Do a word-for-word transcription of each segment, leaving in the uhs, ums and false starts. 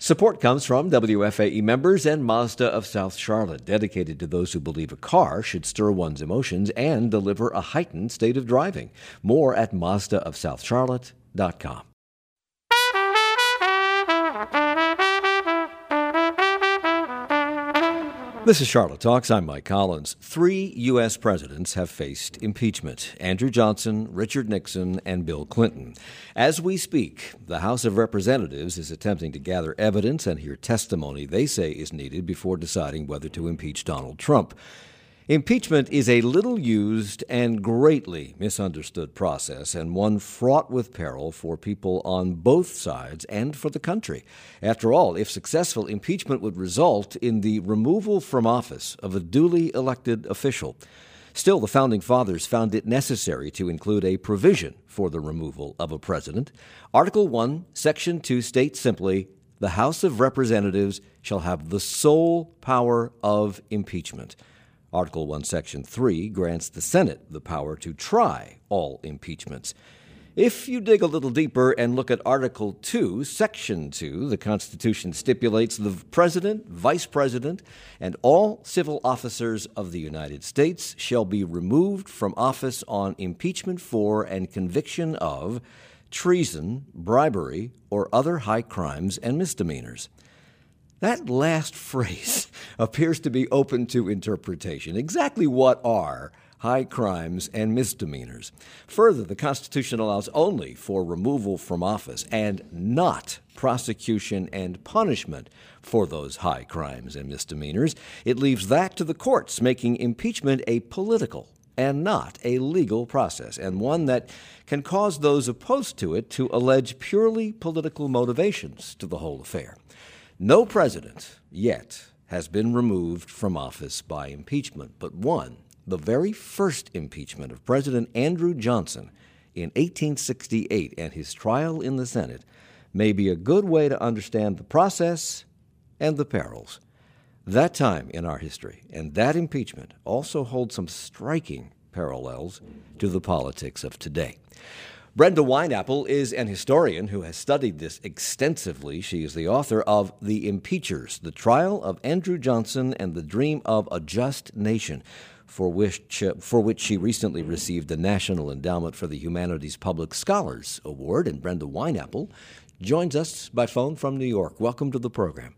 Support comes from W F A E members and Mazda of South Charlotte, dedicated to those who believe a car should stir one's emotions and deliver a heightened state of driving. More at Mazda of South Charlotte dot com. This is Charlotte Talks. I'm Mike Collins. Three U S presidents have faced impeachment: Andrew Johnson, Richard Nixon, and Bill Clinton. As we speak, the House of Representatives is attempting to gather evidence and hear testimony they say is needed before deciding whether to impeach Donald Trump. Impeachment is a little-used and greatly misunderstood process, and one fraught with peril for people on both sides and for the country. After all, if successful, impeachment would result in the removal from office of a duly elected official. Still, the Founding Fathers found it necessary to include a provision for the removal of a president. Article one, Section two states simply, "The House of Representatives shall have the sole power of impeachment." Article one, Section three grants the Senate the power to try all impeachments. If you dig a little deeper and look at Article two, Section two, the Constitution stipulates the President, Vice President, and all civil officers of the United States shall be removed from office on impeachment for and conviction of treason, bribery, or other high crimes and misdemeanors. That last phrase appears to be open to interpretation. Exactly what are high crimes and misdemeanors? Further, the Constitution allows only for removal from office and not prosecution and punishment for those high crimes and misdemeanors. It leaves that to the courts, making impeachment a political and not a legal process, and one that can cause those opposed to it to allege purely political motivations to the whole affair. No president yet has been removed from office by impeachment, but one, the very first impeachment of President Andrew Johnson in eighteen sixty-eight and his trial in the Senate, may be a good way to understand the process and the perils. That time in our history and that impeachment also hold some striking parallels to the politics of today. Brenda Wineapple is an historian who has studied this extensively. She is the author of The Impeachers, The Trial of Andrew Johnson and the Dream of a Just Nation, for which, uh, for which she recently received the National Endowment for the Humanities Public Scholars Award. And Brenda Wineapple joins us by phone from New York. Welcome to the program.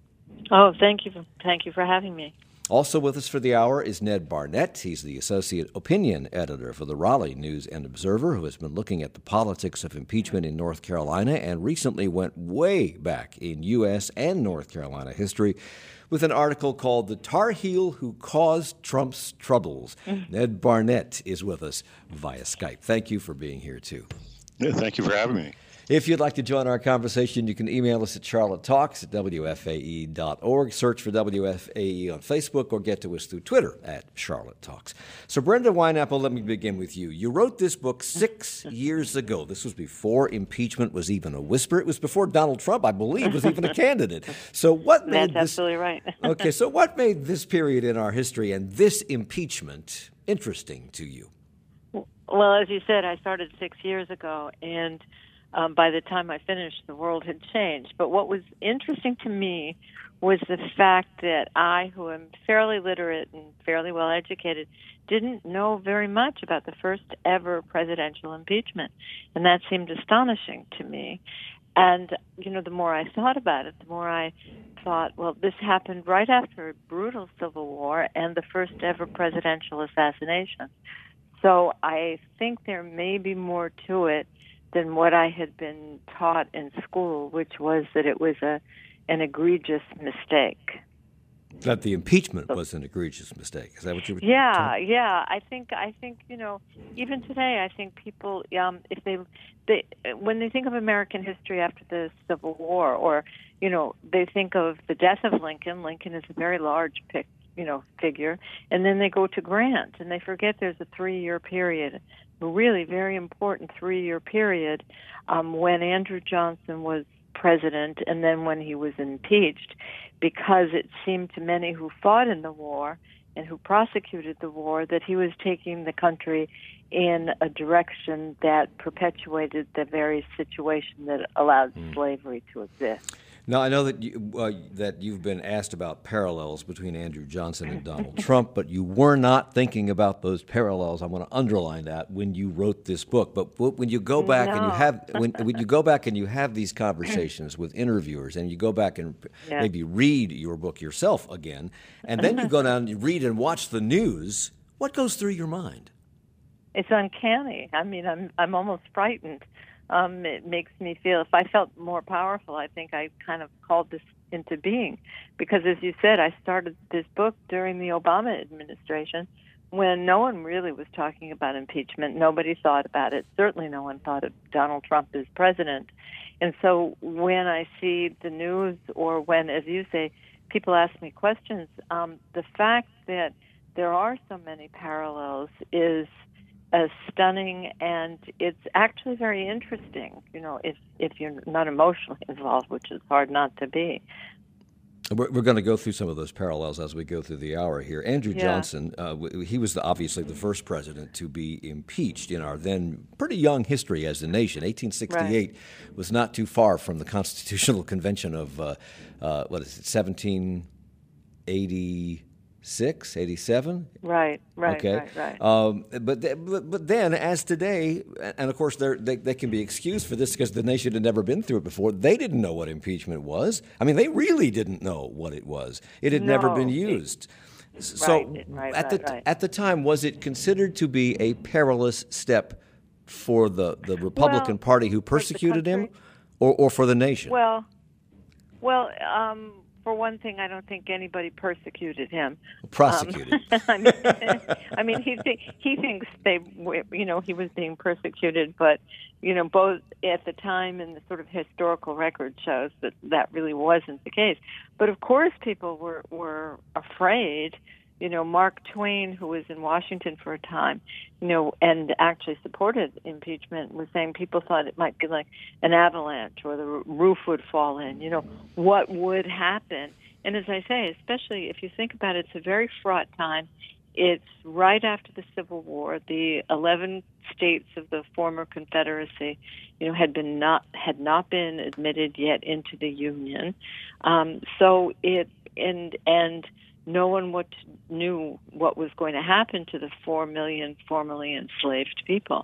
Oh, thank you. For, thank you for having me. Also with us for the hour is Ned Barnett. He's the associate opinion editor for the Raleigh News and Observer, who has been looking at the politics of impeachment in North Carolina and recently went way back in U S and North Carolina history with an article called "The Tar Heel Who Caused Trump's Troubles." Mm-hmm. Ned Barnett is with us via Skype. Thank you for being here, too. Yeah, thank you for having me. If you'd like to join our conversation, you can email us at charlotte talks at w f a e dot org, search for W F A E on Facebook, or get to us through Twitter at Charlotte Talks. So, Brenda Wineapple, let me begin with you. You wrote this book six years ago. This was before impeachment was even a whisper. It was before Donald Trump, I believe, was even a candidate. So what made That's this... absolutely right. Okay, so what made this period in our history and this impeachment interesting to you? Well, as you said, I started six years ago, and Um, by the time I finished, the world had changed. But what was interesting to me was the fact that I, who am fairly literate and fairly well educated, didn't know very much about the first ever presidential impeachment. And that seemed astonishing to me. And, you know, the more I thought about it, the more I thought, well, this happened right after a brutal civil war and the first ever presidential assassination. So I think there may be more to it than what I had been taught in school, which was that it was a an egregious mistake. That the impeachment was an egregious mistake. Is that what you were Yeah, talking? yeah. I think I think you know, even today, I think people, um, if they, they, when they think of American history after the Civil War, or you know, they think of the death of Lincoln. Lincoln is a very large pick, you know, figure, and then they go to Grant, and they forget there's a three-year period, a really very important three-year period, um, when Andrew Johnson was president and then when he was impeached, because it seemed to many who fought in the war and who prosecuted the war that he was taking the country in a direction that perpetuated the very situation that allowed mm. slavery to exist. Now, I know that you, uh, that you've been asked about parallels between Andrew Johnson and Donald Trump, but you were not thinking about those parallels. I want to underline that when you wrote this book. But when you go back no. and you have when, when you go back and you have these conversations with interviewers, and you go back and yeah. maybe read your book yourself again, and then you go down and you read and watch the news, what goes through your mind? It's uncanny. I mean, I'm I'm almost frightened. Um, it makes me feel, if I felt more powerful, I think I kind of called this into being. Because as you said, I started this book during the Obama administration when no one really was talking about impeachment. Nobody thought about it. Certainly no one thought of Donald Trump as president. And so when I see the news, or when, as you say, people ask me questions, um, the fact that there are so many parallels is Uh, stunning, and it's actually very interesting, you know, if if you're not emotionally involved, which is hard not to be. We're, we're going to go through some of those parallels as we go through the hour here. Andrew Yeah. Johnson, uh, w- he was the, obviously the first president to be impeached in our then pretty young history as a nation. eighteen sixty-eight Right. was not too far from the Constitutional Convention of, uh, uh, what is it, seventeen eighty-six, eighty-seven? Right, right, Okay. right, right. Um, but, th- but but then, as today, and of course they're, they they can be excused for this because the nation had never been through it before. They didn't know what impeachment was. I mean, they really didn't know what it was. It had never No, been it- used. So Right, right, at the right, right. at the time, was it considered to be a perilous step for the, the Republican Well, Party who for the persecuted him, country? or or for the nation? Well, well, um, for one thing, I don't think anybody persecuted him. Prosecuted. Um, I mean, I mean, he th- he thinks they, were- you know, he was being persecuted, but you know, both at the time and the sort of historical record shows that that really wasn't the case. But of course, people were were afraid. You know, Mark Twain, who was in Washington for a time, you know, and actually supported impeachment, was saying people thought it might be like an avalanche or the roof would fall in. You know, what would happen? And as I say, especially if you think about it, it's a very fraught time. It's right after the Civil War. The eleven states of the former Confederacy, you know, had been not had not been admitted yet into the Union. Um, so it and and no one what, knew what was going to happen to the four million formerly enslaved people.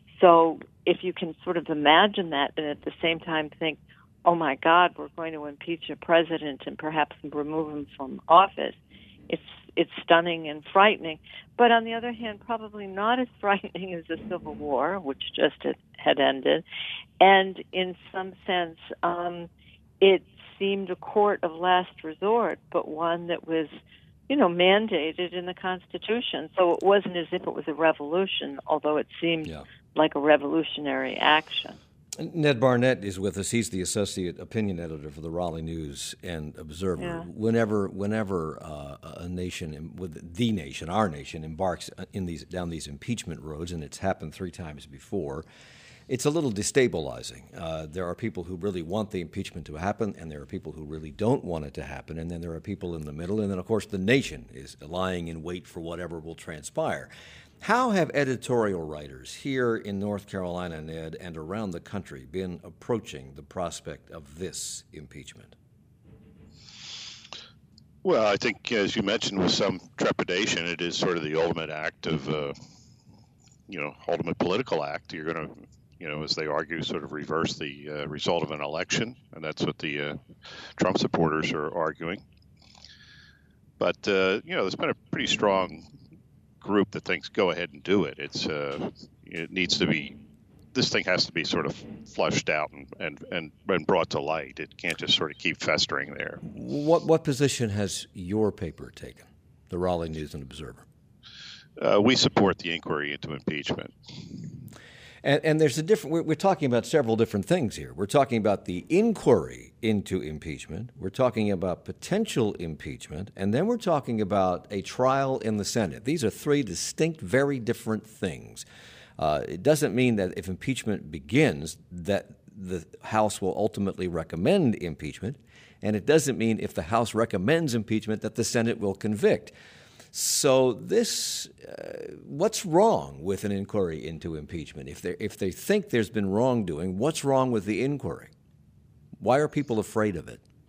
So if you can sort of imagine that, and at the same time think, oh my God, we're going to impeach a president and perhaps remove him from office, it's it's stunning and frightening. But on the other hand, probably not as frightening as the Civil War, which just had, had ended. And in some sense, um, it seemed a court of last resort, but one that was, you know, mandated in the Constitution. So it wasn't as if it was a revolution, although it seemed Yeah. like a revolutionary action. Ned Barnett is with us. He's the associate opinion editor for the Raleigh News and Observer. Yeah. Whenever, whenever uh, a nation, with the nation, our nation, embarks in these down these impeachment roads, and it's happened three times before, it's a little destabilizing. Uh, there are people who really want the impeachment to happen, and there are people who really don't want it to happen, and then there are people in the middle, and then, of course, the nation is lying in wait for whatever will transpire. How have editorial writers here in North Carolina, Ned, and around the country been approaching the prospect of this impeachment? Well, I think, as you mentioned, with some trepidation, it is sort of the ultimate act of, uh, you know, ultimate political act. You're going to, you know, as they argue, sort of reverse the uh, result of an election, and that's what the uh, Trump supporters are arguing. But, uh, you know, there's been a pretty strong group that thinks go ahead and do it. It's uh, it needs to be, this thing has to be sort of flushed out and, and, and, and brought to light. It can't just sort of keep festering there. What what position has your paper taken, the Raleigh News and Observer? Uh, we support the inquiry into impeachment. And, and there's a different, we're, we're talking about several different things here. We're talking about the inquiry into impeachment. We're talking about potential impeachment. And then we're talking about a trial in the Senate. These are three distinct, very different things. Uh, it doesn't mean that if impeachment begins that the House will ultimately recommend impeachment. And it doesn't mean if the House recommends impeachment that the Senate will convict. So this, uh, what's wrong with an inquiry into impeachment? If they if they think there's been wrongdoing, what's wrong with the inquiry? Why are people afraid of it?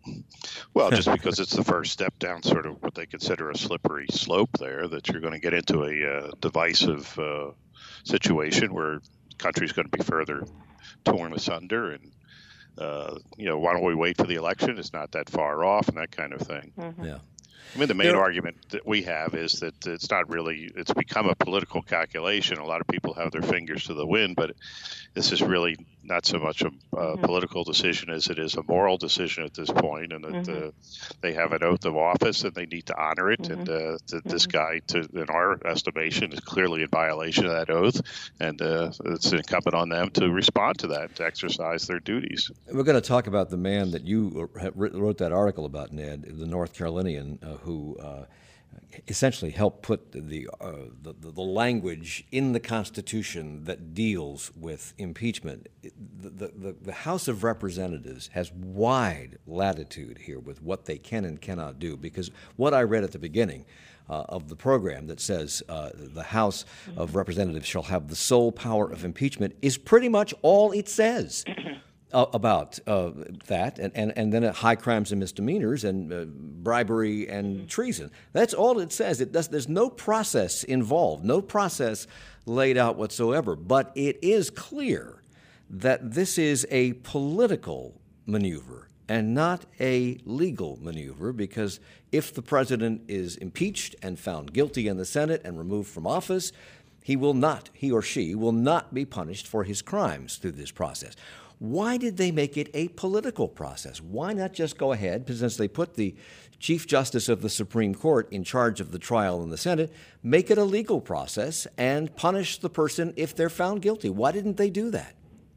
Well, just because it's the first step down sort of what they consider a slippery slope there, that you're going to get into a uh, divisive uh, situation where the country's going to be further torn asunder. And, uh, you know, why don't we wait for the election? It's not that far off and that kind of thing. Mm-hmm. Yeah. I mean, the main There- argument that we have is that it's not really, it's become a political calculation. A lot of people have their fingers to the wind, but this is really not so much a uh, Mhm. political decision as it is a moral decision at this point, and that Mhm. uh, they have an oath of office and they need to honor it. And uh, th- this guy, to, in our estimation, is clearly in violation of that oath, and uh, it's incumbent on them to respond to that, to exercise their duties. We're going to talk about the man that you wrote that article about, Ned, the North Carolinian, uh, who uh, essentially helped put the, uh, the the language in the Constitution that deals with impeachment. The, the, the House of Representatives has wide latitude here with what they can and cannot do, because what I read at the beginning uh, of the program that says uh, the House of Representatives shall have the sole power of impeachment is pretty much all it says. Uh, about uh, that, and, and, and then uh, high crimes and misdemeanors and uh, bribery and treason. That's all it says. It does. There's no process involved, no process laid out whatsoever. But it is clear that this is a political maneuver and not a legal maneuver, because if the president is impeached and found guilty in the Senate and removed from office, he will not, he or she will not be punished for his crimes through this process. Why did they make it a political process? Why not just go ahead, since they put the Chief Justice of the Supreme Court in charge of the trial in the Senate, make it a legal process and punish the person if they're found guilty? Why didn't they do that?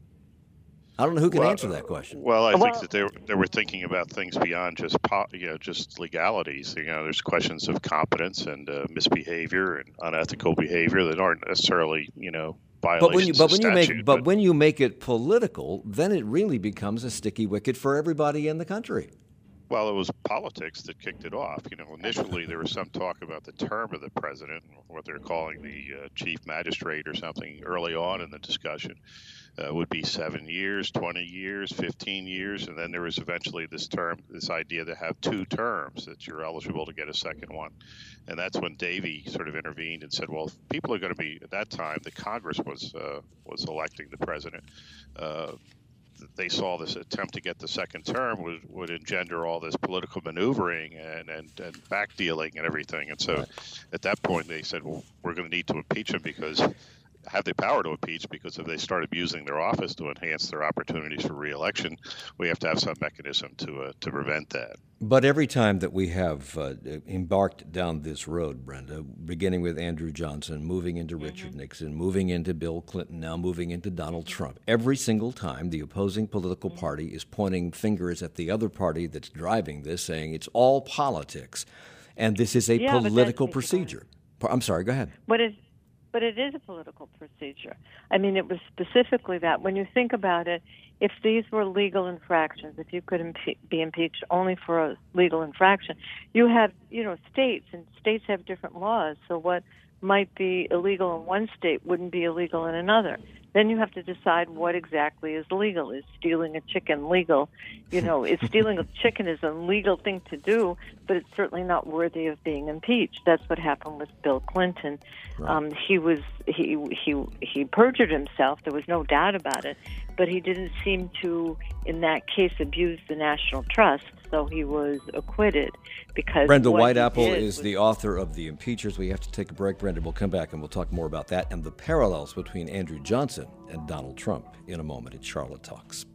I don't know who can Well, answer that question. Well, I Well- think that they were, they were thinking about things beyond just po- you know just legalities. You know, there's questions of competence and uh, misbehavior and unethical behavior that aren't necessarily you know violations But when you, but of when you statute. make, but when you make it political, then it really becomes a sticky wicket for everybody in the country. Well, it was politics that kicked it off. You know, initially there was some talk about the term of the president, what they're calling the uh, chief magistrate or something early on in the discussion. Uh, would be seven years, twenty years, fifteen years, and then there was eventually this term, this idea to have two terms, that you're eligible to get a second one. And that's when Davey sort of intervened and said, well, if people are going to be, at that time, the Congress was uh, was electing the president. Uh, they saw this attempt to get the second term would, would engender all this political maneuvering and, and, and backdealing and everything. And so Right. at that point, they said, well, we're going to need to impeach him because have the power to impeach, because if they start abusing their office to enhance their opportunities for re-election, we have to have some mechanism to uh, to prevent that. But every time that we have uh, embarked down this road, Brenda, beginning with Andrew Johnson, moving into Richard Mm-hmm. Nixon, moving into Bill Clinton, now moving into Donald Trump, every single time the opposing political Mm-hmm. party is pointing fingers at the other party that's driving this, saying it's all politics, and this is a Yeah, but that's political because- procedure. I'm sorry, go ahead. But it, but it is a political procedure. I mean, it was specifically that. When you think about it, if these were legal infractions, if you could impe- be impeached only for a legal infraction, you have, you know, states, and states have different laws. So what might be illegal in one state wouldn't be illegal in another. Then you have to decide what exactly is legal. Is stealing a chicken legal? You know, is stealing a chicken is a legal thing to do, but it's certainly not worthy of being impeached. That's what happened with Bill Clinton. Right. Um, he was he he he perjured himself. There was no doubt about it, but he didn't seem to, in that case, abuse the national trust. So he was acquitted because Brenda what he Whiteapple did is was- the author of The Impeachers. We have to take a break, Brenda. We'll come back and we'll talk more about that and the parallels between Andrew Johnson and Donald Trump in a moment at Charlotte Talks.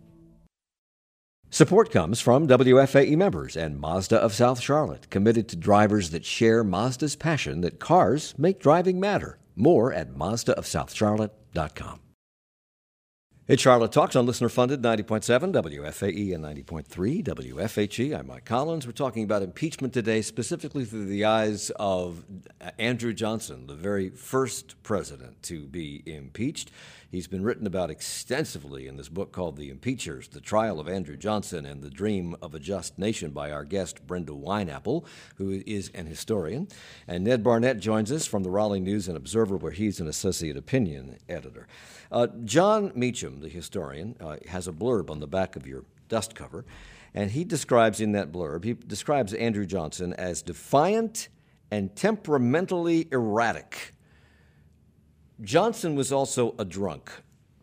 Support comes from W F A E members and Mazda of South Charlotte, committed to drivers that share Mazda's passion that cars make driving matter. More at Mazda of South Charlotte dot com. It's Charlotte Talks on listener-funded ninety point seven W F A E and ninety point three W F H E. I'm Mike Collins. We're talking about impeachment today, specifically through the eyes of Andrew Johnson, the very first president to be impeached. He's been written about extensively in this book called The Impeachers, The Trial of Andrew Johnson and the Dream of a Just Nation by our guest, Brenda Whiteapple, who is an historian. And Ned Barnett joins us from the Raleigh News and Observer, where he's an associate opinion editor. Uh, John Meacham, the historian, uh, has a blurb on the back of your dust cover, And he describes in that blurb, he describes Andrew Johnson as defiant and temperamentally erratic. Johnson was also a drunk.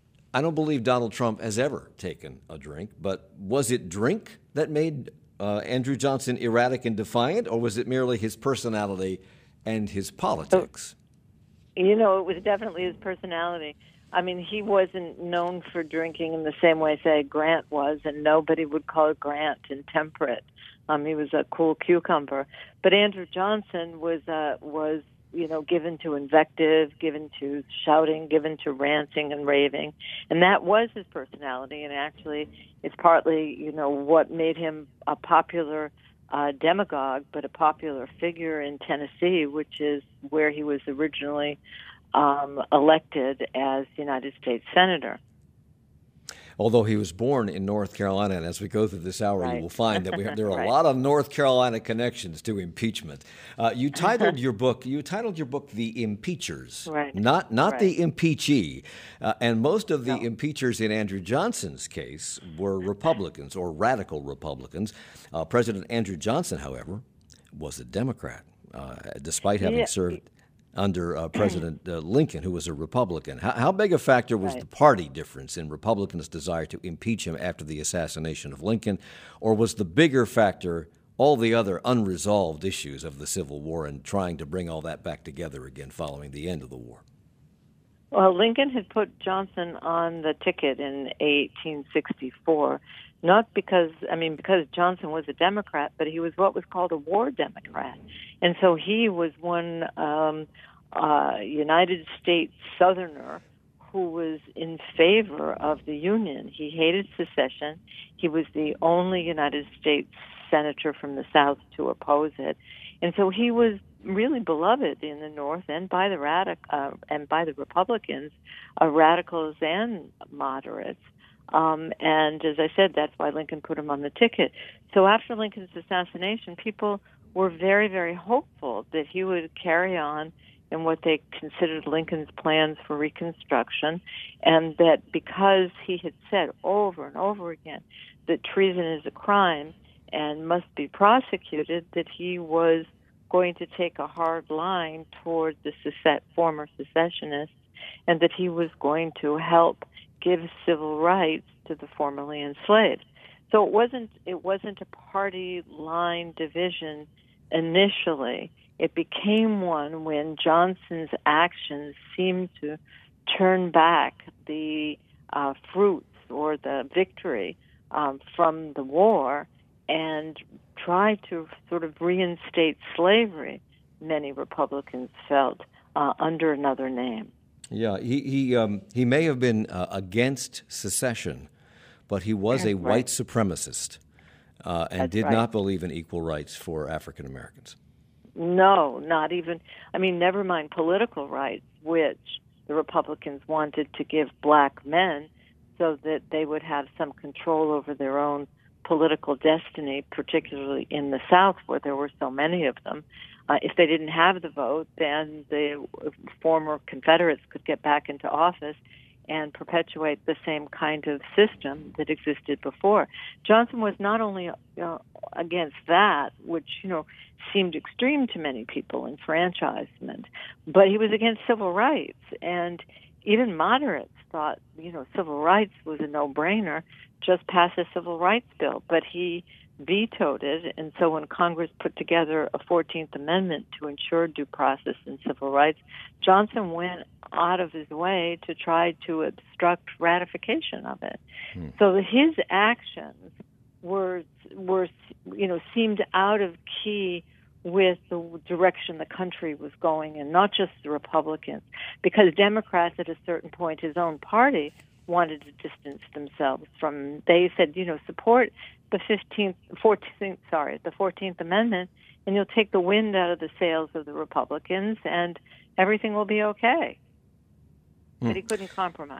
I don't believe Donald Trump has ever taken a drink, but was it drink that made uh, Andrew Johnson erratic and defiant, or was it merely his personality and his politics? You know, it was definitely his personality. I mean, he wasn't known for drinking in the same way, say, Grant was, and nobody would call Grant intemperate. Um, he was a cool cucumber. But Andrew Johnson was, uh, was, you know, given to invective, given to shouting, given to ranting and raving. And that was his personality, and actually it's partly, you know, what made him a popular uh, demagogue, but a popular figure in Tennessee, which is where he was originally um, elected as United States Senator. Although he was born in North Carolina, and as we go through this hour, Right. you will find that we have, there are Right. a lot of North Carolina connections to impeachment. Uh, you titled your book. You titled your book "The Impeachers," Right. not not Right. the impeachee. Uh, and most of the No. impeachers in Andrew Johnson's case were Republicans or radical Republicans. Uh, President Andrew Johnson, however, was a Democrat, uh, despite having Yeah. served under uh, President uh, Lincoln, who was a Republican. How, how big a factor was Right. the party difference in Republicans' desire to impeach him after the assassination of Lincoln, or was the bigger factor all the other unresolved issues of the Civil War and trying to bring all that back together again following the end of the war? Well, Lincoln had put Johnson on the ticket in eighteen sixty-four, not because, I mean, because Johnson was a Democrat, but he was what was called a war Democrat. And so he was one um, uh, United States Southerner who was in favor of the Union. He hated secession. He was the only United States senator from the South to oppose it. And so he was really beloved in the North and by the radic- uh, and by the Republicans, uh, radicals and moderates. Um, and as I said, that's why Lincoln put him on the ticket. So after Lincoln's assassination, people were very, very hopeful that he would carry on in what they considered Lincoln's plans for Reconstruction, and that because he had said over and over again that treason is a crime and must be prosecuted, that he was going to take a hard line toward the secess- former secessionists, and that he was going to help give civil rights to the formerly enslaved. So it wasn't it wasn't a party line division initially. It became one when Johnson's actions seemed to turn back the uh, fruits or the victory um, from the war and try to sort of reinstate slavery, many Republicans felt, uh, under another name. Yeah, he he um, he may have been uh, against secession, but he was a Right. white supremacist uh, and That's did right. not believe in equal rights for African Americans. No, not even, I mean, never mind political rights, which the Republicans wanted to give black men so that they would have some control over their own political destiny, particularly in the South where there were so many of them. Uh, if they didn't have the vote, then the former Confederates could get back into office and perpetuate the same kind of system that existed before. Johnson was not only uh, against that, which, you know, seemed extreme to many people, enfranchisement, but he was against civil rights. And even moderates thought, you know, civil rights was a no-brainer, just pass a civil rights bill. But he vetoed it, and so when Congress put together a fourteenth Amendment to ensure due process and civil rights, Johnson went out of his way to try to obstruct ratification of it. Hmm. So his actions were were you know seemed out of key with the direction the country was going in, not just the Republicans, because Democrats at a certain point, his own party, wanted to distance themselves from. They said, you know, support the fifteenth, fourteenth, sorry, the fourteenth Amendment, and you'll take the wind out of the sails of the Republicans, and everything will be okay. Hmm. But he couldn't compromise.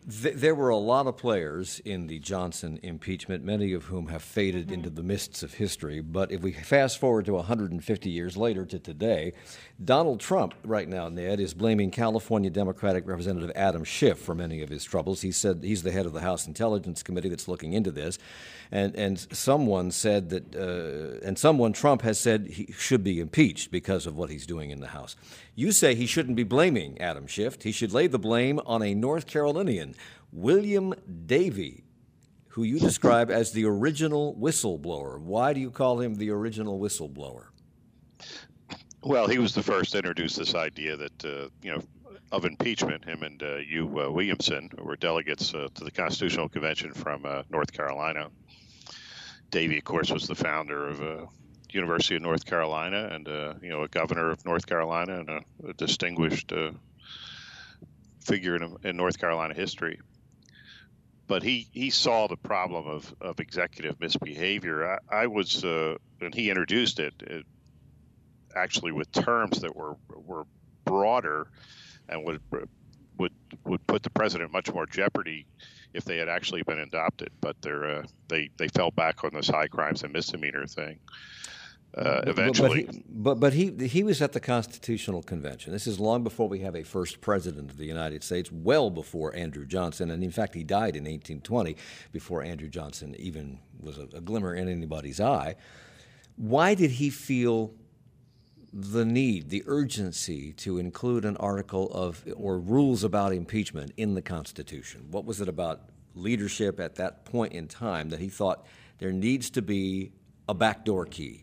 Th- there were a lot of players in the Johnson impeachment, many of whom have faded mm-hmm. into the mists of history. But if we fast forward to one hundred fifty years later to today, Donald Trump right now, Ned, is blaming California Democratic Representative Adam Schiff for many of his troubles. He said he's the head of the House Intelligence Committee that's looking into this. And and someone said that, uh, and someone, Trump has said he should be impeached because of what he's doing in the House. You say he shouldn't be blaming Adam Schiff. He should lay the blame on a North Carolinian, William Davey, who you describe as the original whistleblower. Why do you call him the original whistleblower? Well, he was the first to introduce this idea that, uh, you know, of impeachment. Him and uh, Hugh uh, Williamson, who were delegates uh, to the Constitutional Convention from uh, North Carolina. Davey, of course, was the founder of uh, University of North Carolina and, uh, you know, a governor of North Carolina and a, a distinguished uh, figure in, in North Carolina history. But he, he saw the problem of, of executive misbehavior. I, I was, uh, and he introduced it, it actually with terms that were were broader and would would would put the president much more jeopardy if they had actually been adopted. But they're uh, they they fell back on this high crimes and misdemeanor thing. Uh, eventually, but, but, he, but but he he was at the Constitutional Convention. This is long before we have a first president of the United States, well before Andrew Johnson, and in fact he died in eighteen twenty, before Andrew Johnson even was a, a glimmer in anybody's eye. Why did he feel the need, the urgency to include an article of or rules about impeachment in the Constitution? What was it about leadership at that point in time that he thought there needs to be a backdoor key?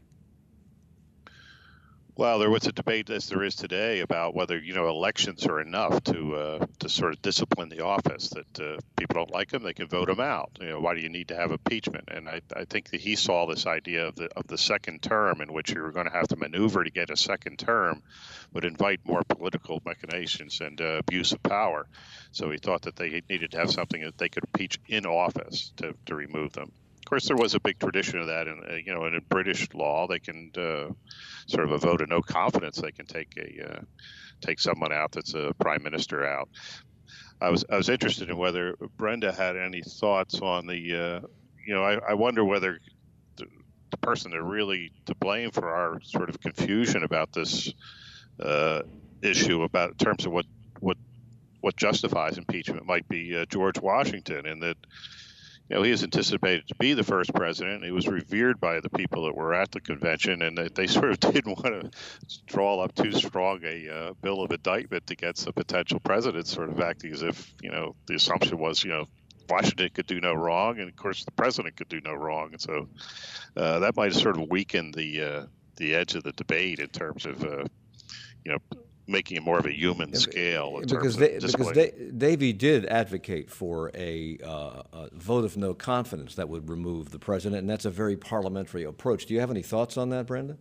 Well, there was a debate, as there is today, about whether, you know, elections are enough to uh, to sort of discipline the office. That uh, people don't like them, they can vote them out. You know, why do you need to have impeachment? And I, I think that he saw this idea of the of the second term, in which you were going to have to maneuver to get a second term, would invite more political machinations and uh, abuse of power. So he thought that they needed to have something that they could impeach in office to, to remove them. Of course, there was a big tradition of that, in uh, you know, in a British law, they can uh, sort of a vote of no confidence. They can take a uh, take someone out that's a prime minister out. I was I was interested in whether Brenda had any thoughts on the, uh, you know, I, I wonder whether the, the person that really to blame for our sort of confusion about this uh, issue about in terms of what what what justifies impeachment might be uh, George Washington, and that. You know, he is anticipated to be the first president. He was revered by the people that were at the convention, and they, they sort of didn't want to draw up too strong a uh, bill of indictment against a potential president, sort of acting as if, you know, the assumption was, you know, Washington could do no wrong, and of course the president could do no wrong. And so uh, that might have sort of weakened the uh, the edge of the debate in terms of, uh, you know, making it more of a human yeah, scale. In because terms they, of because they, Davey did advocate for a, uh, a vote of no confidence that would remove the president, and that's a very parliamentary approach. Do you have any thoughts on that, Brenda?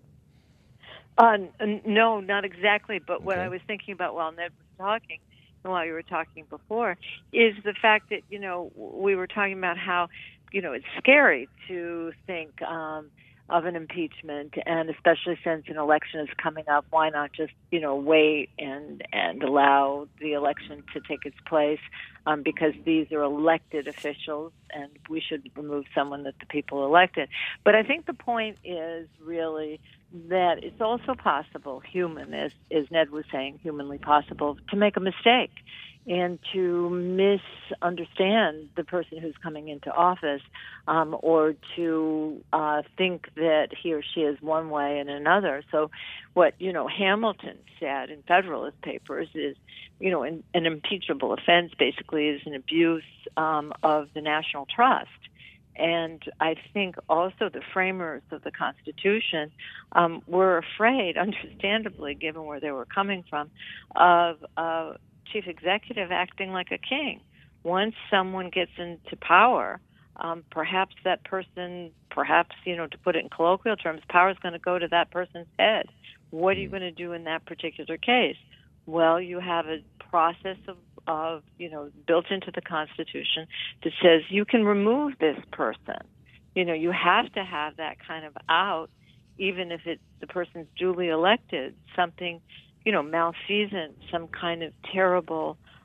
Uh, n- no, not exactly. But okay. What I was thinking about while Ned was talking, and while you were talking before, is the fact that, you know, we were talking about how, you know, it's scary to think um, of an impeachment, and especially since an election is coming up, why not just, you know, wait and and allow the election to take its place, um, because these are elected officials, and we should remove someone that the people elected. But I think the point is really that it's also possible, human, as, as Ned was saying, humanly possible, to make a mistake and to misunderstand the person who's coming into office, um, or to uh, think that he or she is one way and another. So what, you know, Hamilton said in Federalist Papers is, you know, an, an impeachable offense basically is an abuse um, of the national trust. And I think also the framers of the Constitution um, were afraid, understandably, given where they were coming from, of uh, chief executive acting like a king. Once someone gets into power, um, perhaps that person, perhaps, you know, to put it in colloquial terms, power is going to go to that person's head. What are you going to do in that particular case? Well, you have a process of, of, you know, built into the Constitution that says you can remove this person. You know, you have to have that kind of out, even if it's the person's duly elected, something, you know, malfeasant, some kind of terrible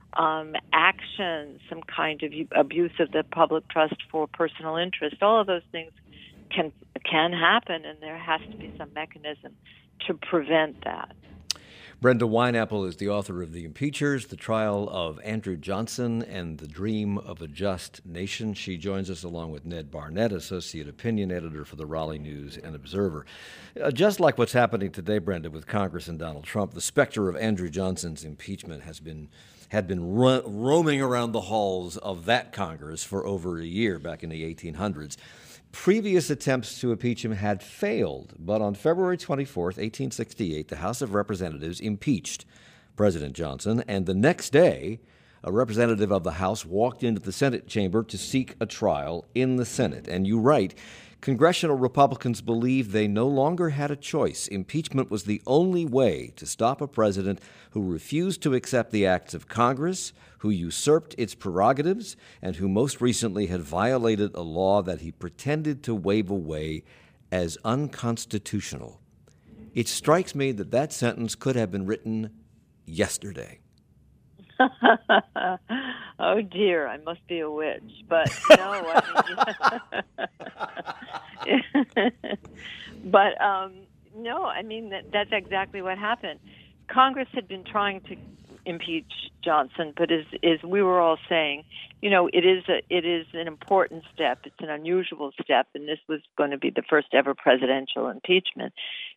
um, action, some kind of abuse of the public trust for personal interest. All of those things can can happen, and there has to be some mechanism to prevent that. Brenda Wineapple is the author of The Impeachers, The Trial of Andrew Johnson, and The Dream of a Just Nation. She joins us along with Ned Barnett, Associate Opinion Editor for the Raleigh News and Observer. Uh, just like what's happening today, Brenda, with Congress and Donald Trump, the specter of Andrew Johnson's impeachment has been had been ro- roaming around the halls of that Congress for over a year back in the eighteen hundreds. Previous attempts to impeach him had failed, but on February twenty-fourth, eighteen sixty-eight, the House of Representatives impeached President Johnson, and the next day, a representative of the House walked into the Senate chamber to seek a trial in the Senate. And you write, congressional Republicans believed they no longer had a choice. Impeachment was the only way to stop a president who refused to accept the acts of Congress, who usurped its prerogatives, and who most recently had violated a law that he pretended to wave away as unconstitutional. It strikes me that that sentence could have been written yesterday. Oh dear, I must be a witch. But no, I mean, but um, no, I mean that, that's exactly what happened. Congress had been trying to impeach Johnson, but as, as we were all saying, you know, it is a it is an important step. It's an unusual step, and this was going to be the first ever presidential impeachment.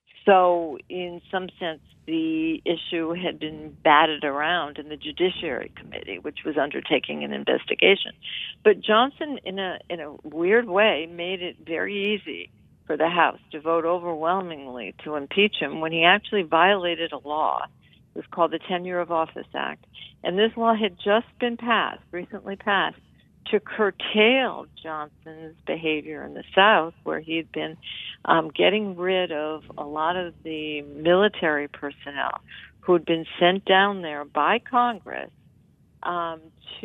So, in some sense, the issue had been batted around in the Judiciary Committee, which was undertaking an investigation. But Johnson, in a in a weird way, made it very easy for the House to vote overwhelmingly to impeach him when he actually violated a law. It was called the Tenure of Office Act. And this law had just been passed, recently passed, to curtail Johnson's behavior in the South, where he had been um, getting rid of a lot of the military personnel who had been sent down there by Congress um,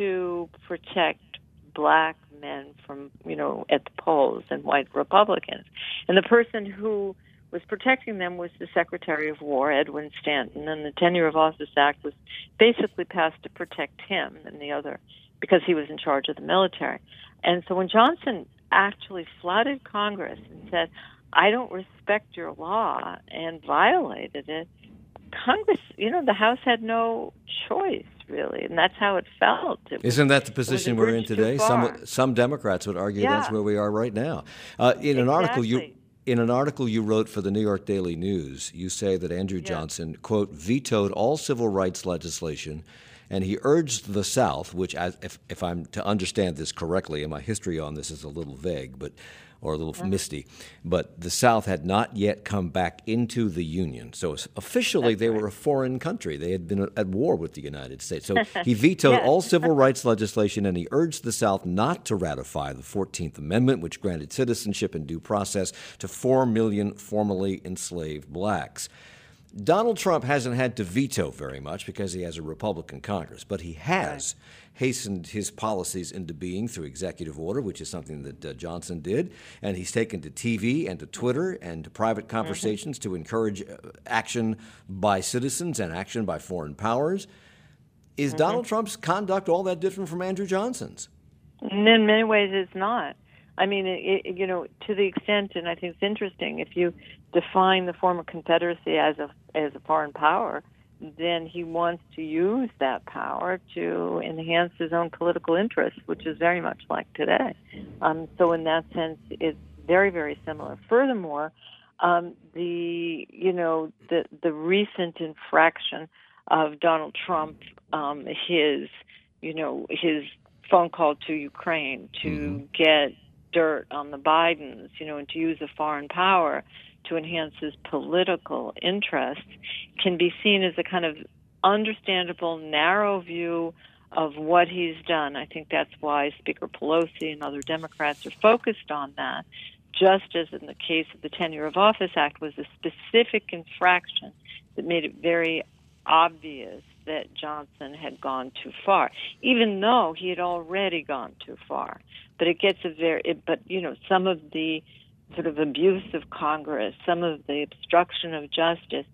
to protect black men from, you know, at the polls and white Republicans. And the person who was protecting them was the Secretary of War, Edwin Stanton, and the Tenure of Office Act was basically passed to protect him and the other, because he was in charge of the military. And so when Johnson actually flooded Congress and said, I don't respect your law, and violated it, Congress, you know, the House had no choice, really, and that's how it felt. It Isn't was, that the position we're in today? Some some Democrats would argue yeah. that's where we are right now. Uh, in an exactly. article you in an article you wrote for the New York Daily News, you say that Andrew yeah. Johnson, quote, vetoed all civil rights legislation, and he urged the South, which, as, if, if I'm to understand this correctly, and my history on this is a little vague, but or a little mm-hmm. misty, but the South had not yet come back into the Union. So officially, That's they right. were a foreign country. They had been at war with the United States. So he vetoed yes. all civil rights legislation, and he urged the South not to ratify the fourteenth Amendment, which granted citizenship and due process to four million formerly enslaved blacks. Donald Trump hasn't had to veto very much because he has a Republican Congress, but he has right. hastened his policies into being through executive order, which is something that uh, Johnson did, and he's taken to T V and to Twitter and to private conversations mm-hmm. to encourage uh, action by citizens and action by foreign powers. Is mm-hmm. Donald Trump's conduct all that different from Andrew Johnson's? In many ways, it's not. I mean, it, it, you know, to the extent, and I think it's interesting, if you define the former Confederacy as a as a foreign power, then he wants to use that power to enhance his own political interests, which is very much like today. Um, so in that sense, it's very, very similar. Furthermore, um, the you know the the recent infraction of Donald Trump, um, his you know his phone call to Ukraine to mm-hmm. get dirt on the Bidens, you know, and to use a foreign power to enhance his political interests can be seen as a kind of understandable, narrow view of what he's done. I think that's why Speaker Pelosi and other Democrats are focused on that, just as in the case of the Tenure of Office Act was a specific infraction that made it very obvious that Johnson had gone too far, even though he had already gone too far. But it gets a very, it, but you know, some of the sort of abuse of Congress, some of the obstruction of justice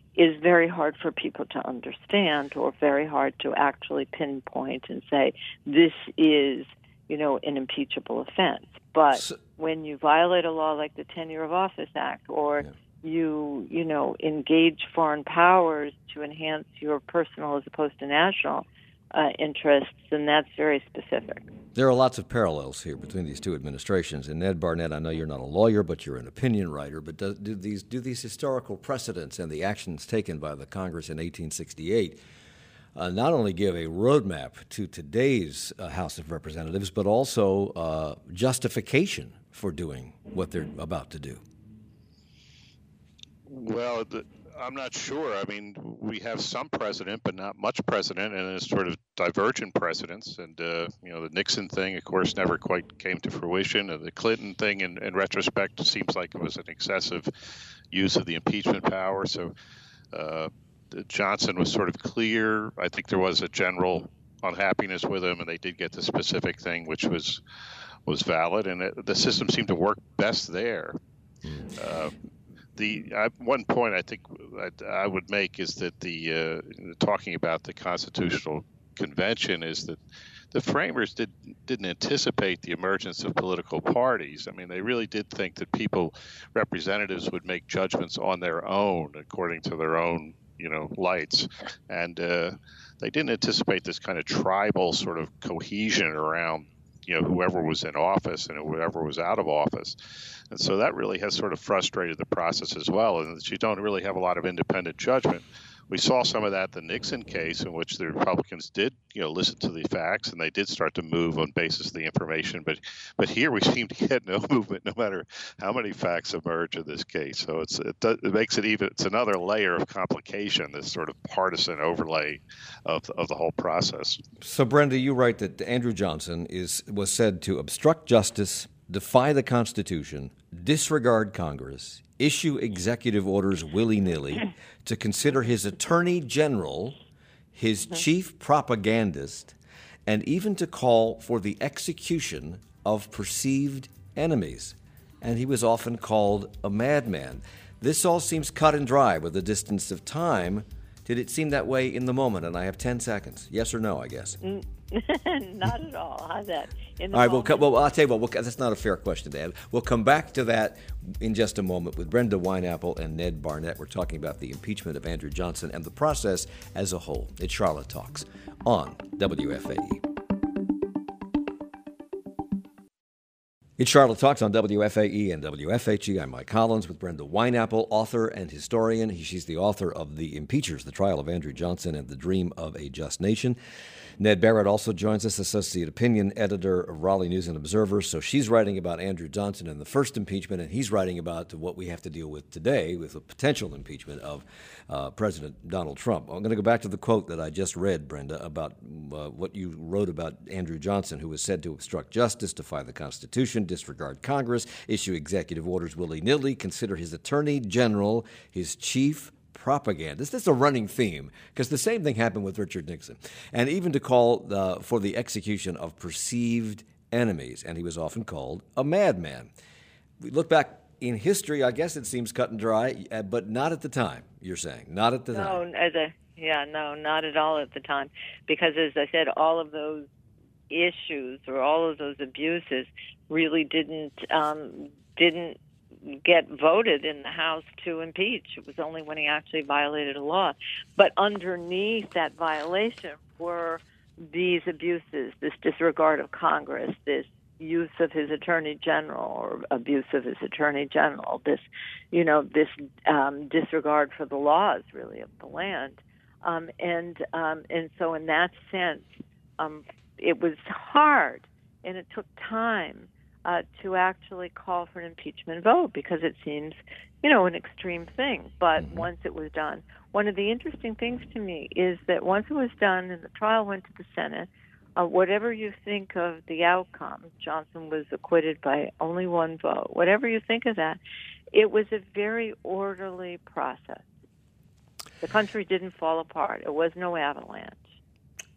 is very hard for people to understand, or very hard to actually pinpoint and say, this is, you know, an impeachable offense. But so, when you violate a law like the Tenure of Office Act, or yeah. you, you know, engage foreign powers to enhance your personal as opposed to national uh, interests, then that's very specific. There are lots of parallels here between these two administrations. And Ned Barnett, I know you're not a lawyer, but you're an opinion writer. But do, do these do these historical precedents and the actions taken by the Congress in eighteen sixty-eight uh, not only give a roadmap to today's uh, House of Representatives, but also uh, justification for doing what they're about to do? Well, the, I'm not sure. I mean, we have some precedent, but not much precedent, and it's sort of divergent precedents. And, uh, you know, the Nixon thing, of course, never quite came to fruition. Uh, the Clinton thing, in, in retrospect, seems like it was an excessive use of the impeachment power. So uh, Johnson was sort of clear. I think there was a general unhappiness with him, and they did get the specific thing, which was was valid. And it, the system seemed to work best there. Uh, The uh, one point I think I, I would make is that the uh, talking about the Constitutional Convention is that the framers did didn't anticipate the emergence of political parties. I mean, they really did think that people, representatives, would make judgments on their own according to their own, you know, lights, and uh, they didn't anticipate this kind of tribal sort of cohesion around, you know, whoever was in office and whoever was out of office. And so that really has sort of frustrated the process as well, and that you don't really have a lot of independent judgment. We saw some of that in the Nixon case, in which the Republicans did, you know, listen to the facts, and they did start to move on basis of the information. But but here we seem to get no movement, no matter how many facts emerge in this case. So it's it, does, it makes it even it's another layer of complication, this sort of partisan overlay of of the whole process. So Brenda, you write that Andrew Johnson is was said to obstruct justice, defy the Constitution, disregard Congress, issue executive orders willy-nilly, to consider his attorney general his chief propagandist, and even to call for the execution of perceived enemies. And he was often called a madman. This all seems cut and dry with the distance of time. Did it seem that way in the moment? And I have ten seconds. Yes or no, I guess. Not at all. How's that? In the all right, we'll, co- well, I'll tell you what, we'll, that's not a fair question to add. We'll come back to that in just a moment with Brenda Wineapple and Ned Barnett. We're talking about the impeachment of Andrew Johnson and the process as a whole. It's Charlotte Talks on W F A E. It's Charlotte Talks on W F A E and W F H E. I'm Mike Collins with Brenda Wineapple, author and historian. She's the author of The Impeachers, The Trial of Andrew Johnson and the Dream of a Just Nation. Ned Barrett also joins us, associate opinion editor of Raleigh News and Observer. So she's writing about Andrew Johnson and the first impeachment, and he's writing about what we have to deal with today with the potential impeachment of uh, President Donald Trump. I'm going to go back to the quote that I just read, Brenda, about uh, what you wrote about Andrew Johnson, who was said to obstruct justice, defy the Constitution, disregard Congress, issue executive orders willy-nilly, consider his attorney general his chief propagandist. This is a running theme, because the same thing happened with Richard Nixon. And even to call uh, for the execution of perceived enemies, and he was often called a madman. We look back in history, I guess it seems cut and dry, uh, but not at the time, you're saying. Not at the no, time. As a, yeah, no, not at all at the time. Because, as I said, all of those issues or all of those abuses really didn't um, didn't get voted in the House to impeach. It was only when he actually violated a law. But underneath that violation were these abuses, this disregard of Congress, this use of his attorney general or abuse of his attorney general, this, you know, this um, disregard for the laws, really, of the land. Um, and um, and so in that sense, um, it was hard and it took time Uh, to actually call for an impeachment vote, because it seems, you know, an extreme thing. But mm-hmm. once it was done, one of the interesting things to me is that once it was done and the trial went to the Senate, uh, whatever you think of the outcome, Johnson was acquitted by only one vote. Whatever you think of that, it was a very orderly process. The country didn't fall apart. It was no avalanche.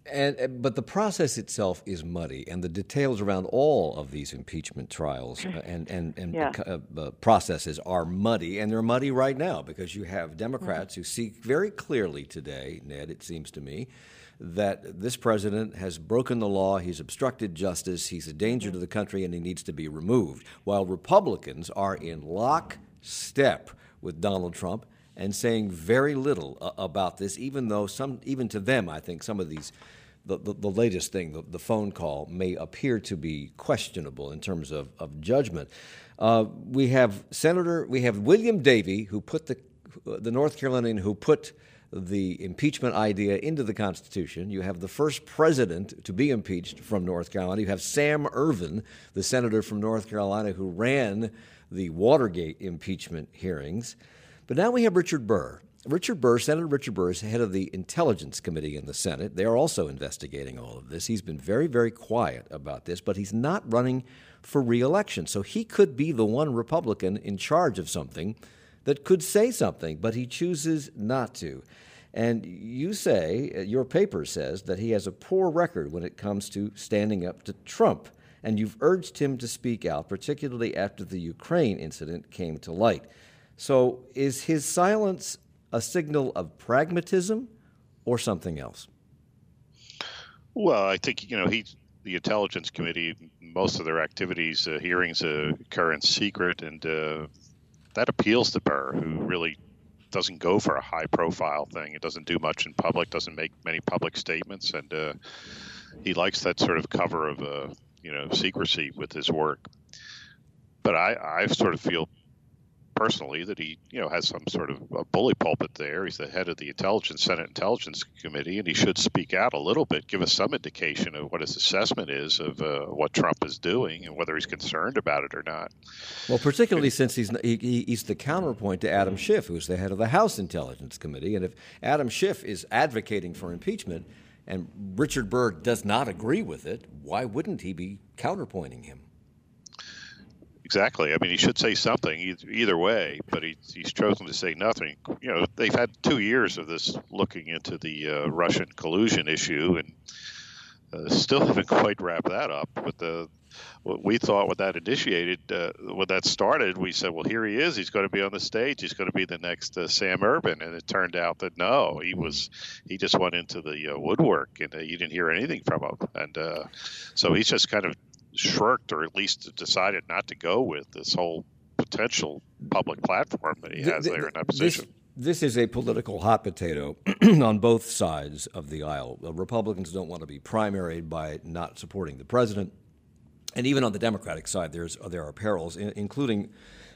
And but the process itself is muddy, and the details around all of these impeachment trials and and and Yeah. uh, uh, processes are muddy, and they're muddy right now because you have Democrats who see very clearly today, Ned, it seems to me, that this president has broken the law, he's obstructed justice, he's a danger to the country, and he needs to be removed. While Republicans are in lockstep with Donald Trump and saying very little uh, about this, even though some, even to them, I think some of these, the, the, the latest thing, the, the phone call, may appear to be questionable in terms of, of judgment. Uh, we have Senator, we have William Davey, who put the, the North Carolinian who put the impeachment idea into the Constitution. You have the first president to be impeached from North Carolina. You have Sam Ervin, the senator from North Carolina who ran the Watergate impeachment hearings. But now we have Richard Burr. Richard Burr, Senator Richard Burr, is head of the Intelligence Committee in the Senate. They are also investigating all of this. He's been very, very quiet about this, but he's not running for re-election. So he could be the one Republican in charge of something that could say something, but he chooses not to. And you say, your paper says, that he has a poor record when it comes to standing up to Trump. And you've urged him to speak out, particularly after the Ukraine incident came to light. So is his silence a signal of pragmatism or something else? Well, I think, you know, he, the Intelligence Committee, most of their activities, uh, hearings uh, occur in secret, and uh, that appeals to Burr, who really doesn't go for a high-profile thing. It doesn't do much in public, doesn't make many public statements, and uh, he likes that sort of cover of, uh, you know, secrecy with his work. But I, I sort of feel personally that he, you know, has some sort of a bully pulpit there. He's the head of the Intelligence, Senate Intelligence Committee, and he should speak out a little bit, give us some indication of what his assessment is of uh, what Trump is doing and whether he's concerned about it or not. Well, particularly since he's he, he's the counterpoint to Adam Schiff, who's the head of the House Intelligence Committee. And if Adam Schiff is advocating for impeachment and Richard Burr does not agree with it, why wouldn't he be counterpointing him? Exactly. I mean, he should say something either way, but he, he's chosen to say nothing. You know, they've had two years of this looking into the uh, Russian collusion issue, and uh, still haven't quite wrapped that up. But the what we thought when that initiated, uh, when that started, we said, well, here he is. He's going to be on the stage. He's going to be the next uh, Sam Ervin. And it turned out that no, he was he just went into the uh, woodwork, and uh, you didn't hear anything from him. And uh, so he's just kind of shirked, or at least decided not to go with this whole potential public platform that he has the, the, there in that position. This, this is a political hot potato on both sides of the aisle. The Republicans don't want to be primaried by not supporting the president. And even on the Democratic side, there's there are perils, including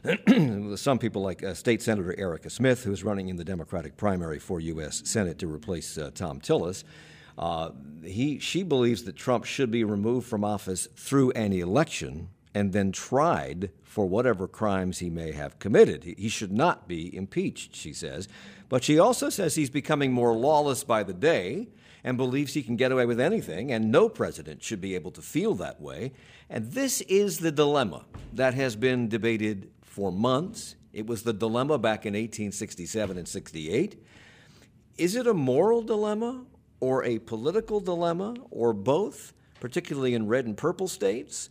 some people like uh, State Senator Erica Smith, who's running in the Democratic primary for U S Senate to replace uh, Tom Tillis. Uh, he, she believes that Trump should be removed from office through an election and then tried for whatever crimes he may have committed. He, he should not be impeached, she says. But she also says he's becoming more lawless by the day and believes he can get away with anything, and no president should be able to feel that way. And this is the dilemma that has been debated for months. It was the dilemma back in eighteen sixty-seven and sixty-eight. Is it a moral dilemma or a political dilemma, or both, particularly in red and purple states?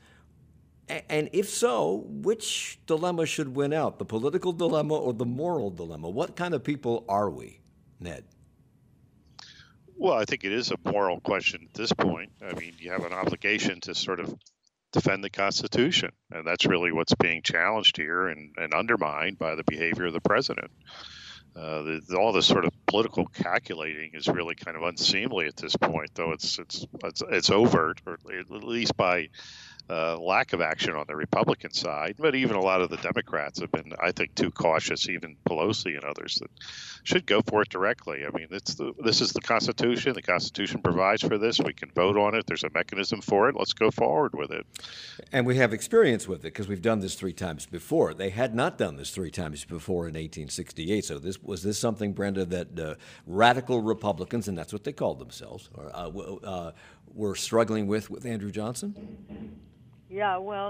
And if so, which dilemma should win out, the political dilemma or the moral dilemma? What kind of people are we, Ned? Well, I think it is a moral question at this point. I mean, you have an obligation to sort of defend the Constitution, and that's really what's being challenged here and, and undermined by the behavior of the president. Uh, the, all this sort of political calculating is really kind of unseemly at this point, though it's it's it's, it's overt, or at least by uh, lack of action on the Republican side. But even a lot of the Democrats have been, I think, too cautious, even Pelosi and others, that should go for it directly. I mean, it's the, this is the Constitution. The Constitution provides for this. We can vote on it. There's a mechanism for it. Let's go forward with it. And we have experience with it because we've done this three times before. They had not done this three times before in eighteen sixty-eight. So this was this something, Brenda, that uh, radical Republicans, and that's what they called themselves, or, uh, uh, were struggling with with Andrew Johnson? Yeah, well,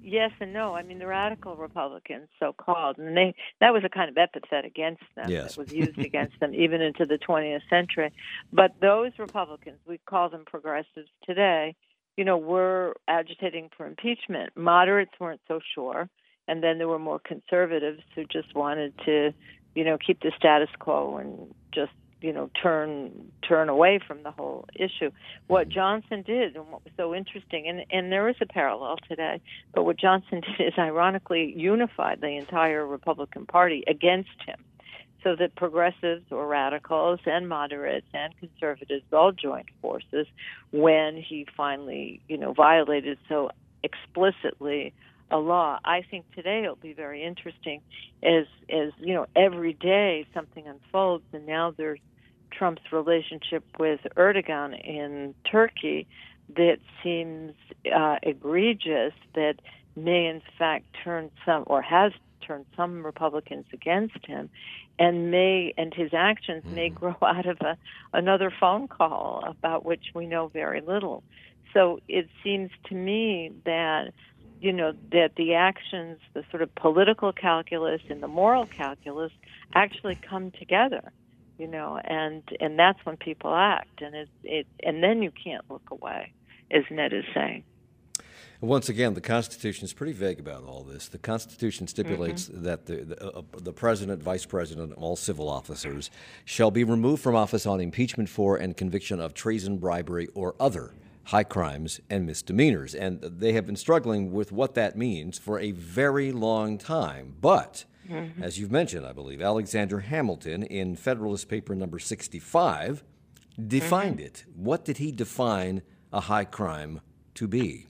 yes and no. I mean, the radical Republicans, so-called, and they that was a kind of epithet against them Yes. that was used against them even into the twentieth century. But those Republicans, we call them progressives today, you know, were agitating for impeachment. Moderates weren't so sure, and then there were more conservatives who just wanted to, you know, keep the status quo and just, you know, turn turn away from the whole issue. What Johnson did, and what was so interesting, and, and there is a parallel today, but what Johnson did is ironically unified the entire Republican Party against him, so that progressives or radicals and moderates and conservatives all joined forces when he finally, you know, violated so explicitly a law. I think today it'll be very interesting as, as you know, every day something unfolds, and now there's Trump's relationship with Erdogan in Turkey that seems uh, egregious, that may in fact turn some, or has turned some Republicans against him, and may and his actions may grow out of a, another phone call about which we know very little. So it seems to me that, you know, that the actions, the sort of political calculus and the moral calculus actually come together, you know, and, and that's when people act, and it, it and then you can't look away, as Ned is saying. Once again, the Constitution is pretty vague about all this. The Constitution stipulates mm-hmm. that the, the, uh, the president, vice president, and all civil officers shall be removed from office on impeachment for and conviction of treason, bribery, or other high crimes and misdemeanors. And they have been struggling with what that means for a very long time. But, mm-hmm. as you've mentioned, I believe, Alexander Hamilton in Federalist Paper number sixty-five defined mm-hmm. it. What did he define a high crime to be?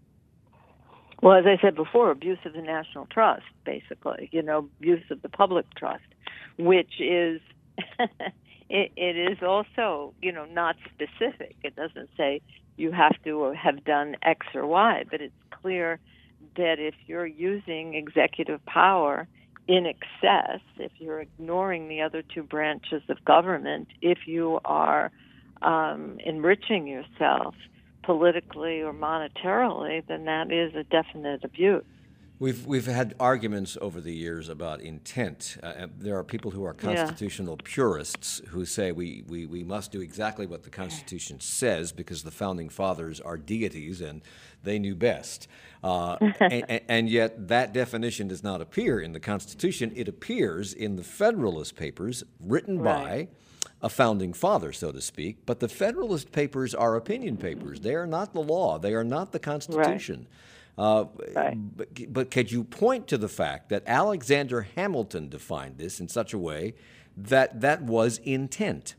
Well, as I said before, abuse of the national trust, basically, you know, abuse of the public trust, which is, it, it is also, you know, not specific. It doesn't say you have to have done X or Y, but it's clear that if you're using executive power in excess, if you're ignoring the other two branches of government, if you are um, enriching yourself politically or monetarily, then that is a definite abuse. We've we've had arguments over the years about intent. Uh, there are people who are constitutional yeah. purists who say we, we, we must do exactly what the Constitution says because the Founding Fathers are deities and they knew best. Uh, and, and yet that definition does not appear in the Constitution. It appears in the Federalist Papers written right. by a founding father, so to speak, but the Federalist Papers are opinion papers. They are not the law. They are not the Constitution. Right. Uh, right. but, but could you point to the fact that Alexander Hamilton defined this in such a way that that was intent?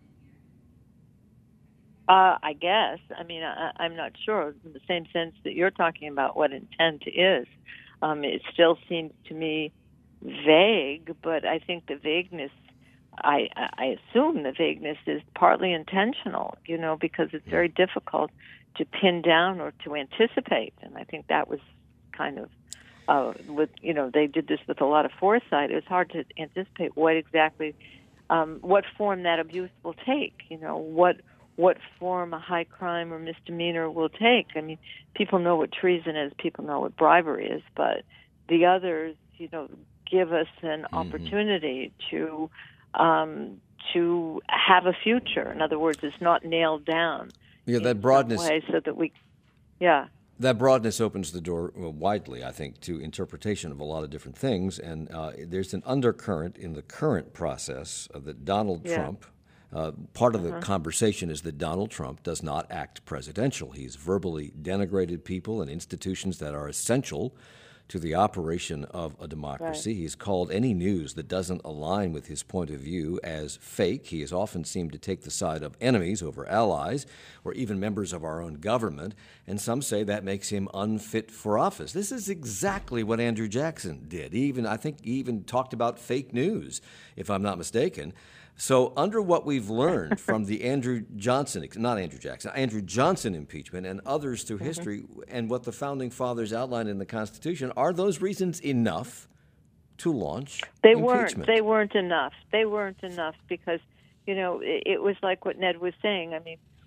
Uh, I guess. I mean, I, I'm not sure in the same sense that you're talking about what intent is. Um, it still seems to me vague, but I think the vagueness I, I assume the vagueness is partly intentional, you know, because it's very difficult to pin down or to anticipate. And I think that was kind of, uh, with you know, they did this with a lot of foresight. It was hard to anticipate what exactly, um, what form that abuse will take, you know, what what form a high crime or misdemeanor will take. I mean, people know what treason is, people know what bribery is, but the others, you know, give us an mm-hmm. opportunity to Um, to have a future. In other words, it's not nailed down. Yeah, that broadness. Way so that we, yeah. That broadness opens the door widely, I think, to interpretation of a lot of different things. And uh, there's an undercurrent in the current process uh, that Donald yeah. Trump, uh, part of uh-huh. the conversation is that Donald Trump does not act presidential. He's verbally denigrated people and institutions that are essential to the operation of a democracy. Right. He's called any news that doesn't align with his point of view as fake. He has often seemed to take the side of enemies over allies or even members of our own government, and some say that makes him unfit for office. This is exactly what Andrew Jackson did. He even, I think he even talked about fake news, if I'm not mistaken. So under what we've learned from the Andrew Johnson, not Andrew Jackson, Andrew Johnson impeachment and others through mm-hmm. history and what the Founding Fathers outlined in the Constitution, are those reasons enough to launch they impeachment? weren't. They weren't enough. They weren't enough because, you know, it, it was like what Ned was saying. I mean,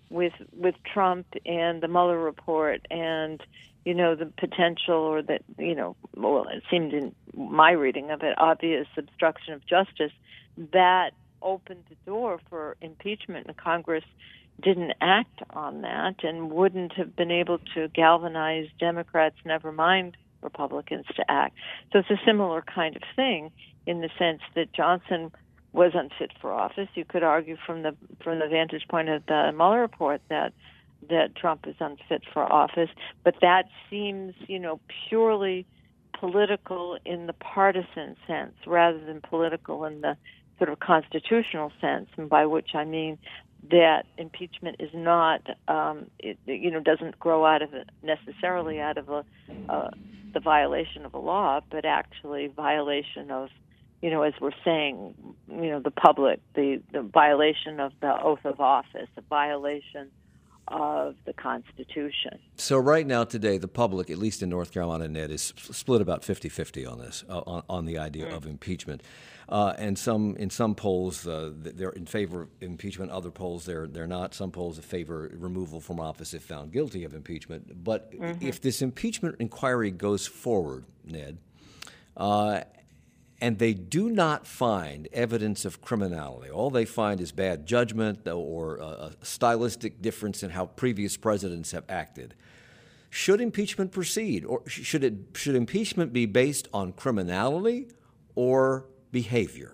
with with Trump and the Mueller report and, you know, the potential or that, you know, well, it seemed in my reading of it, obvious obstruction of justice, that opened the door for impeachment, and Congress didn't act on that and wouldn't have been able to galvanize Democrats, never mind Republicans, to act. So it's a similar kind of thing in the sense that Johnson was unfit for office. You could argue from the from the vantage point of the Mueller report that that Trump is unfit for office, but that seems, you know, purely political in the partisan sense rather than political in the sort of constitutional sense, and by which I mean that impeachment is not, um, it, you know, doesn't grow out of it necessarily out of a, uh, the violation of a law, but actually violation of, you know, as we're saying, you know, the public, the, the violation of the oath of office, a violation of the Constitution. So right now, today, the public, at least in North Carolina, Ned, is split about fifty-fifty on this, uh, on, on the idea mm. of impeachment. Uh, and some in some polls, uh, they're in favor of impeachment. Other polls, they're they're not. Some polls favor removal from office if found guilty of impeachment. But mm-hmm. if this impeachment inquiry goes forward, Ned, uh, and they do not find evidence of criminality, all they find is bad judgment or a stylistic difference in how previous presidents have acted, should impeachment proceed? Or should it should impeachment be based on criminality or behavior?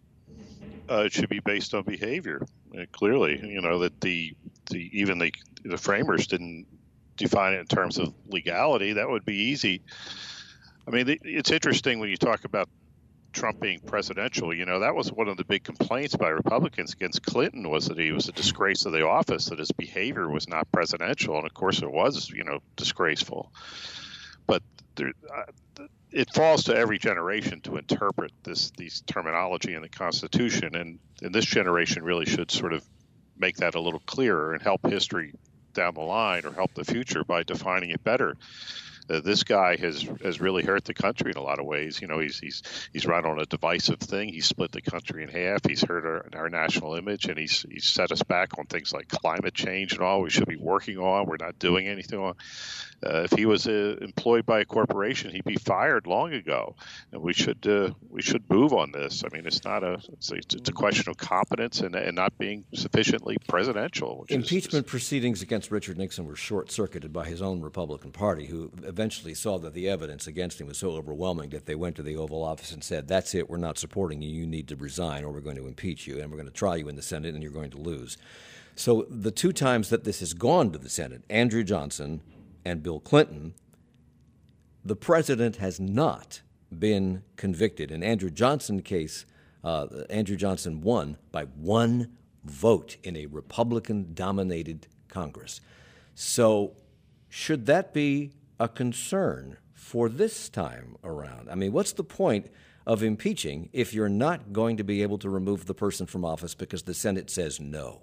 Uh, it should be based on behavior. Uh, clearly, you know that the the even the the framers didn't define it in terms of legality. That would be easy. I mean, the, it's interesting when you talk about Trump being presidential. You know, that was one of the big complaints by Republicans against Clinton, was that he was a disgrace to the office, that his behavior was not presidential, and of course it was, you know, disgraceful. But there, uh, it falls to every generation to interpret this these terminology in the Constitution, and, and this generation really should sort of make that a little clearer and help history down the line, or help the future by defining it better. Uh, this guy has has really hurt the country in a lot of ways. You know, he's he's he's run on a divisive thing. He's split the country in half. He's hurt our, our national image, and he's he's set us back on things like climate change and all we should be working on. We're not doing anything on. Uh, if he was uh, employed by a corporation, he'd be fired long ago. And we should uh, we should move on this. I mean, it's not a it's a, it's a question of competence and and not being sufficiently presidential. Which Impeachment is, proceedings against Richard Nixon were short-circuited by his own Republican Party, who eventually saw that the evidence against him was so overwhelming that they went to the Oval Office and said, that's it, we're not supporting you, you need to resign or we're going to impeach you and we're going to try you in the Senate and you're going to lose. So the two times that this has gone to the Senate, Andrew Johnson and Bill Clinton, the president has not been convicted. In Andrew Johnson's case, uh, Andrew Johnson won by one vote in a Republican-dominated Congress. So should that be a concern for this time around? I mean, what's the point of impeaching if you're not going to be able to remove the person from office because the Senate says no?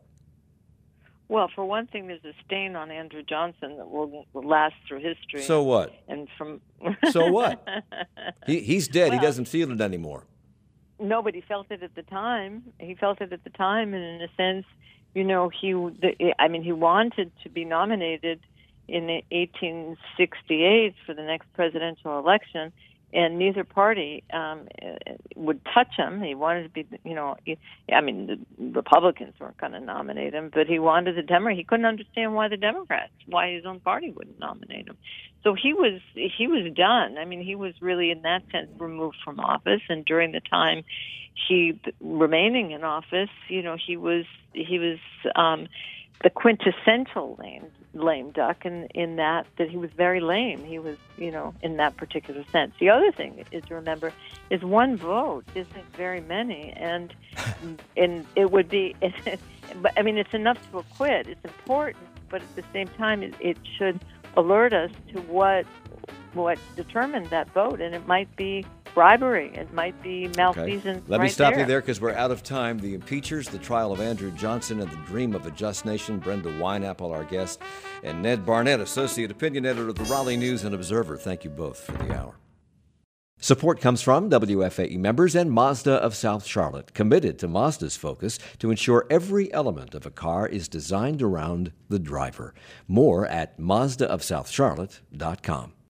Well, for one thing, there's a stain on Andrew Johnson that will, will last through history. So what? And from so what? He, he's dead. Well, he doesn't feel it anymore. Nobody felt it at the time. He felt it at the time, and in a sense, you know, he. The, I mean, he wanted to be nominated in eighteen sixty-eight for the next presidential election, and neither party um, would touch him. He wanted to be, you know, I mean, the Republicans weren't going to nominate him, but he wanted the Democrats. He couldn't understand why the Democrats, why his own party wouldn't nominate him. So he was he was done. I mean, he was really, in that sense, removed from office. And during the time he remaining in office, you know, he was he was um, the quintessential lame lame duck in in that that he was very lame. He was, you know, in that particular sense. The other thing is to remember is one vote isn't very many, and and it would be. But I mean, it's enough to acquit. It's important, but at the same time, it, it should alert us to what what determined that vote, and it might be bribery. It might be malfeasance. Okay. Let right me stop there. you there because we're out of time. The Impeachers, the trial of Andrew Johnson, and the dream of a just nation. Brenda Wineapple, our guest, and Ned Barnett, associate opinion editor of the Raleigh News and Observer. Thank you both for the hour. Support comes from W F A E members and Mazda of South Charlotte, committed to Mazda's focus to ensure every element of a car is designed around the driver. More at Mazda of South Charlotte dot com.